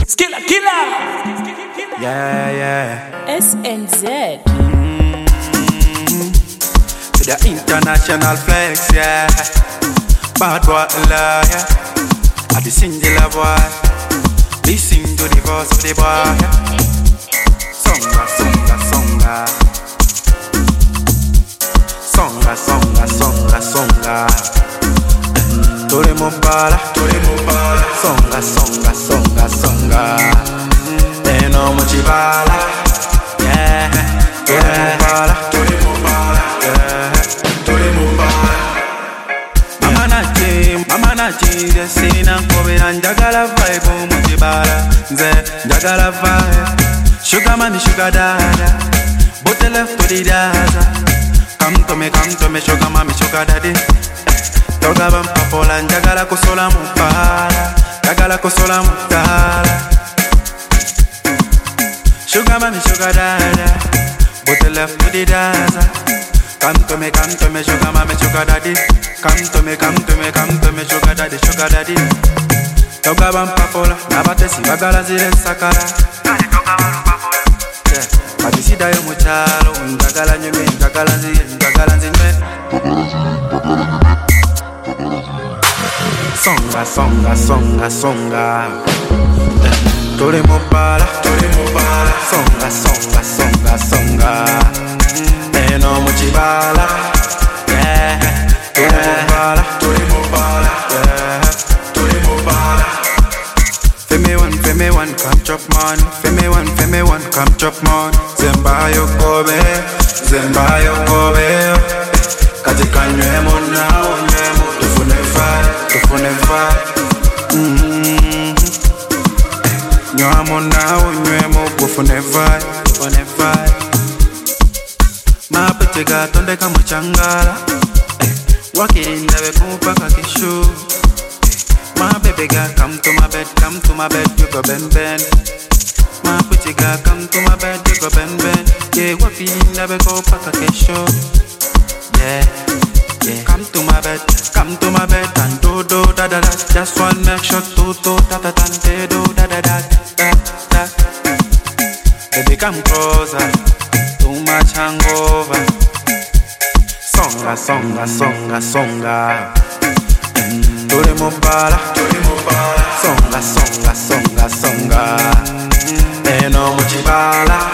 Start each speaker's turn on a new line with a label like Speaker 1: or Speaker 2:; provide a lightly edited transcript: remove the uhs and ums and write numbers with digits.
Speaker 1: Skilla killer.
Speaker 2: Yeah.
Speaker 3: SNZ.
Speaker 2: To the international flex, yeah. Bad boy, yeah. I the singular boy. Listen to the voice of the boy, yeah. Songa. Tore mobala. Songa. Eno mochibala. Yeah. Tore mobala. Mama nati desina kobera njagala vibe mochibala. Nze njagala vibe. Sugar mommy, sugar dada. Bote left to the dada. Come to me, sugar mommy, sugar daddy. Toga bampapola, njagala kusola mupala. Njagala kusola mutala. Sugar mommy, sugar dada. Bote left to the dada. Come to me, sugar mommy, sugar daddy. Come to me, sugar daddy. Toga bampapola, nabatesi bagala zile sakala. Kabisida yo muchalo, njagala nyume, njagala nzinwe. Songa. Tore mobala. Songa. Eno mochibala. Yeah. Tore mobala. Yeah. Tore mobala. Feme one, come chop money. Feme one, come chop money. Zemba yo kobe. Katika nywemo nao nywemo. Tufune fire. Nywamo nao nywemo. Tufune fire. Mapetega tonde kama changala. Wakirinda bekupaka kishu. My baby girl, come to my bed, you go bend. My pretty girl, come to my bed, you go bend. Yeah, what feeling never go pack a kesho. Yeah. Come to my bed, and do da. Just one make shot, do da da. Baby, come closer, too much hangover. Songa. Tore mobala. Songa. Eno mochibala.